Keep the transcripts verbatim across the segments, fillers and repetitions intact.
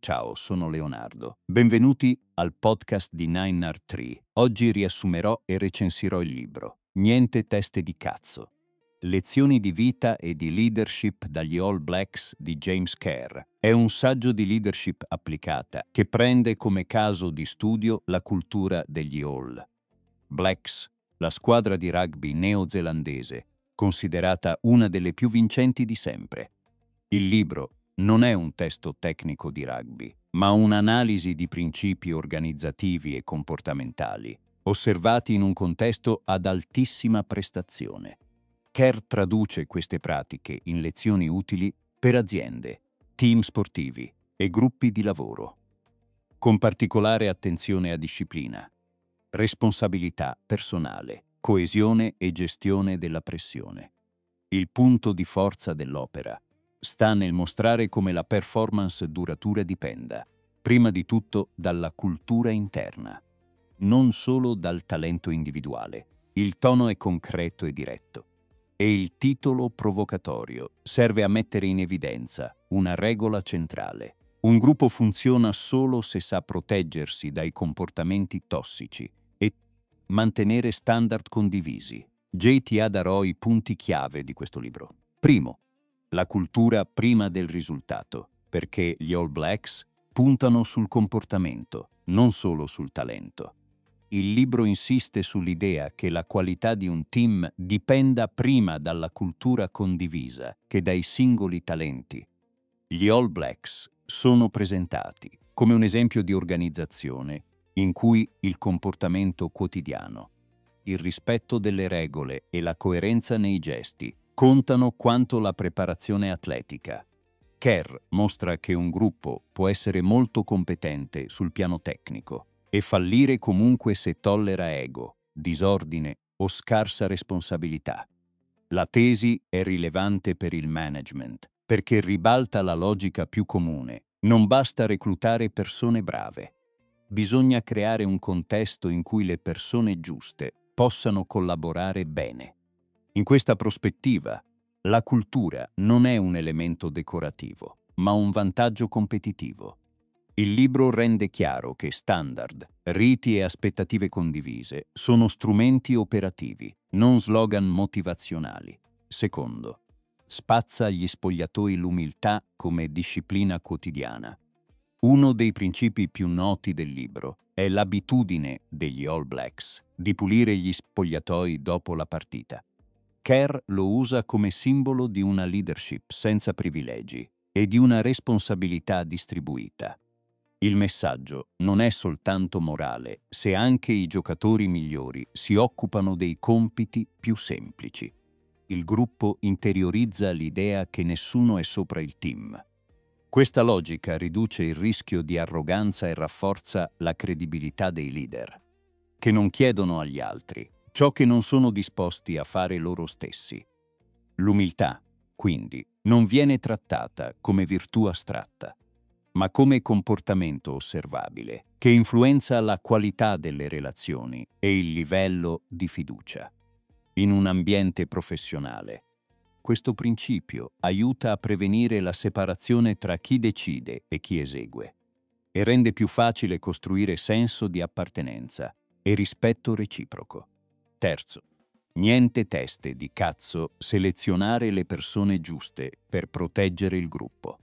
Ciao, sono Leonardo. Benvenuti al podcast di nine R tre. Oggi riassumerò e recensirò il libro Niente teste di cazzo. Lezioni di vita e di leadership dagli All Blacks di James Kerr. È un saggio di leadership applicata che prende come caso di studio la cultura degli All Blacks, la squadra di rugby neozelandese, considerata una delle più vincenti di sempre. Il libro non è un testo tecnico di rugby, ma un'analisi di principi organizzativi e comportamentali, osservati in un contesto ad altissima prestazione. Kerr traduce queste pratiche in lezioni utili per aziende, team sportivi e gruppi di lavoro, con particolare attenzione a disciplina, responsabilità personale, coesione e gestione della pressione. Il punto di forza dell'opera sta nel mostrare come la performance duratura dipenda, prima di tutto, dalla cultura interna, non solo dal talento individuale. Il tono è concreto e diretto, e il titolo provocatorio serve a mettere in evidenza una regola centrale. Un gruppo funziona solo se sa proteggersi dai comportamenti tossici e mantenere standard condivisi. J T A darò i punti chiave di questo libro. Primo, la cultura prima del risultato, perché gli All Blacks puntano sul comportamento, non solo sul talento. Il libro insiste sull'idea che la qualità di un team dipenda prima dalla cultura condivisa che dai singoli talenti. Gli All Blacks sono presentati come un esempio di organizzazione in cui il comportamento quotidiano, il rispetto delle regole e la coerenza nei gesti contano quanto la preparazione atletica. Kerr mostra che un gruppo può essere molto competente sul piano tecnico e fallire comunque se tollera ego, disordine o scarsa responsabilità. La tesi è rilevante per il management perché ribalta la logica più comune. Non basta reclutare persone brave. Bisogna creare un contesto in cui le persone giuste possano collaborare bene. In questa prospettiva, la cultura non è un elemento decorativo, ma un vantaggio competitivo. Il libro rende chiaro che standard, riti e aspettative condivise sono strumenti operativi, non slogan motivazionali. Secondo, spazza agli spogliatoi l'umiltà come disciplina quotidiana. Uno dei principi più noti del libro è l'abitudine degli All Blacks di pulire gli spogliatoi dopo la partita. Kerr lo usa come simbolo di una leadership senza privilegi e di una responsabilità distribuita. Il messaggio non è soltanto morale se anche i giocatori migliori si occupano dei compiti più semplici. Il gruppo interiorizza l'idea che nessuno è sopra il team. Questa logica riduce il rischio di arroganza e rafforza la credibilità dei leader, che non chiedono agli altri ciò che non sono disposti a fare loro stessi. L'umiltà, quindi, non viene trattata come virtù astratta, ma come comportamento osservabile, che influenza la qualità delle relazioni e il livello di fiducia. In un ambiente professionale, questo principio aiuta a prevenire la separazione tra chi decide e chi esegue e rende più facile costruire senso di appartenenza e rispetto reciproco. Terzo, niente teste di cazzo, selezionare le persone giuste per proteggere il gruppo.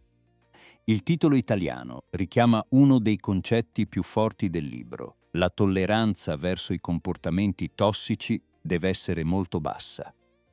Il titolo italiano richiama uno dei concetti più forti del libro. La tolleranza verso i comportamenti tossici deve essere molto bassa,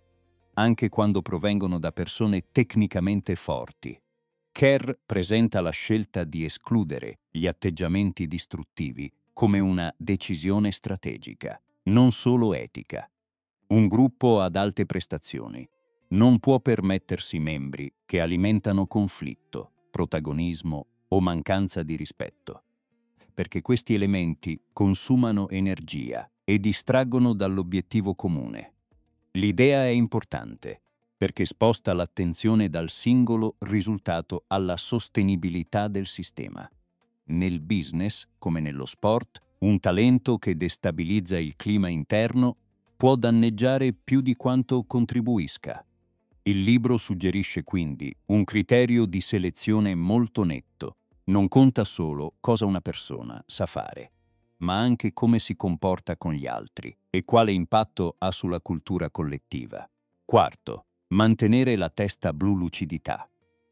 anche quando provengono da persone tecnicamente forti. Kerr presenta la scelta di escludere gli atteggiamenti distruttivi come una decisione strategica, non solo etica. Un gruppo ad alte prestazioni non può permettersi membri che alimentano conflitto, protagonismo o mancanza di rispetto, perché questi elementi consumano energia e distraggono dall'obiettivo comune. L'idea è importante perché sposta l'attenzione dal singolo risultato alla sostenibilità del sistema. Nel business, come nello sport, un talento che destabilizza il clima interno può danneggiare più di quanto contribuisca. Il libro suggerisce quindi un criterio di selezione molto netto, Non conta solo cosa una persona sa fare, ma anche come si comporta con gli altri e quale impatto ha sulla cultura collettiva. Quarto, mantenere la testa blu: lucidità,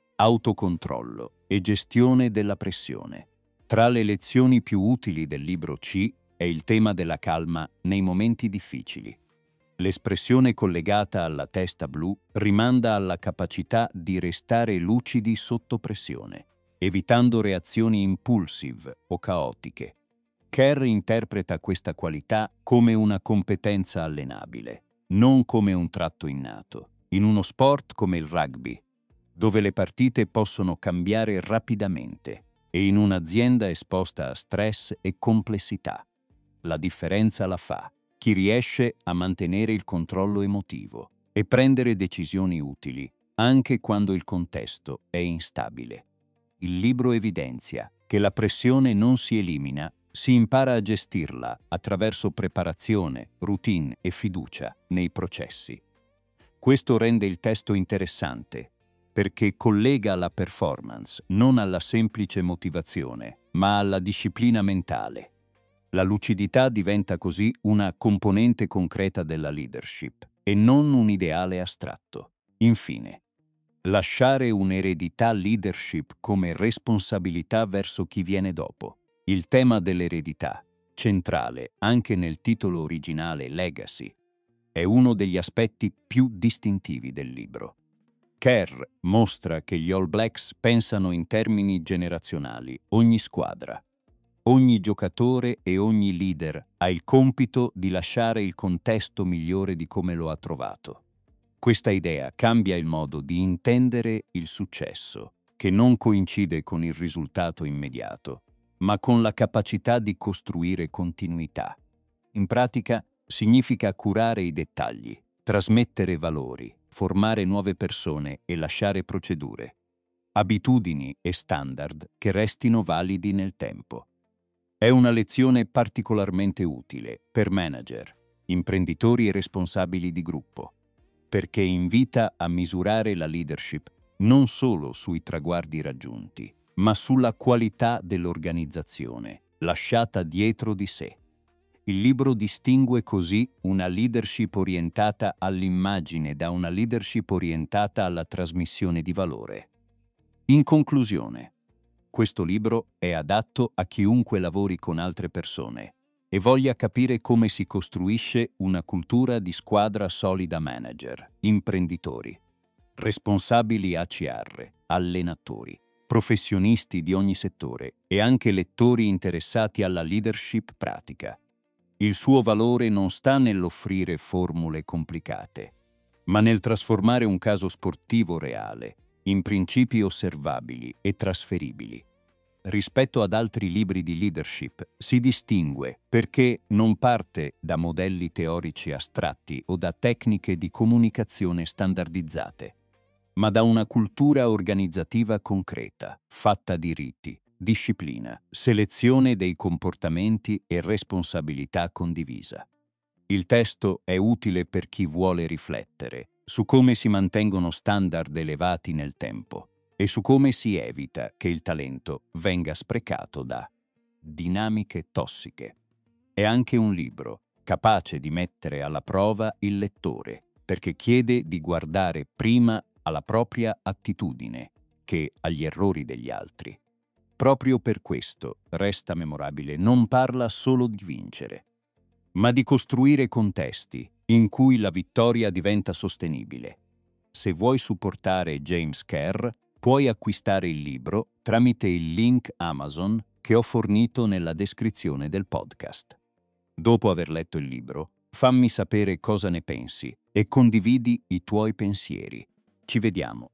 autocontrollo e gestione della pressione. Tra le lezioni più utili del libro C è il tema della calma nei momenti difficili. L'espressione collegata alla testa blu rimanda alla capacità di restare lucidi sotto pressione, evitando reazioni impulsive o caotiche. Kerr interpreta questa qualità come una competenza allenabile, non come un tratto innato. In uno sport come il rugby, dove le partite possono cambiare rapidamente, e in un'azienda esposta a stress e complessità, la differenza la fa chi riesce a mantenere il controllo emotivo e prendere decisioni utili, anche quando il contesto è instabile. Il libro evidenzia che la pressione non si elimina, si impara a gestirla attraverso preparazione, routine e fiducia nei processi. Questo rende il testo interessante, perché collega la performance non alla semplice motivazione, ma alla disciplina mentale. La lucidità diventa così una componente concreta della leadership e non un ideale astratto. Infine, lasciare un'eredità leadership come responsabilità verso chi viene dopo. Il tema dell'eredità, centrale anche nel titolo originale Legacy, è uno degli aspetti più distintivi del libro. Kerr mostra che gli All Blacks pensano in termini generazionali: ogni squadra, ogni giocatore e ogni leader ha il compito di lasciare il contesto migliore di come lo ha trovato. Questa idea cambia il modo di intendere il successo, che non coincide con il risultato immediato, ma con la capacità di costruire continuità. In pratica, significa curare i dettagli, trasmettere valori, formare nuove persone e lasciare procedure, abitudini e standard che restino validi nel tempo. È una lezione particolarmente utile per manager, imprenditori e responsabili di gruppo, perché invita a misurare la leadership non solo sui traguardi raggiunti, ma sulla qualità dell'organizzazione lasciata dietro di sé. Il libro distingue così una leadership orientata all'immagine da una leadership orientata alla trasmissione di valore. In conclusione, questo libro è adatto a chiunque lavori con altre persone e voglia capire come si costruisce una cultura di squadra solida: manager, imprenditori, responsabili H R, allenatori, professionisti di ogni settore e anche lettori interessati alla leadership pratica. Il suo valore non sta nell'offrire formule complicate, ma nel trasformare un caso sportivo reale in principi osservabili e trasferibili. Rispetto ad altri libri di leadership, si distingue perché non parte da modelli teorici astratti o da tecniche di comunicazione standardizzate, ma da una cultura organizzativa concreta, fatta di riti, disciplina, selezione dei comportamenti e responsabilità condivisa. Il testo è utile per chi vuole riflettere su come si mantengono standard elevati nel tempo e su come si evita che il talento venga sprecato da dinamiche tossiche. È anche un libro capace di mettere alla prova il lettore, perché chiede di guardare prima alla propria attitudine che agli errori degli altri. Proprio per questo resta memorabile: non parla solo di vincere, ma di costruire contesti in cui la vittoria diventa sostenibile. Se vuoi supportare James Kerr, puoi acquistare il libro tramite il link Amazon che ho fornito nella descrizione del podcast. Dopo aver letto il libro, fammi sapere cosa ne pensi e condividi i tuoi pensieri. Ci vediamo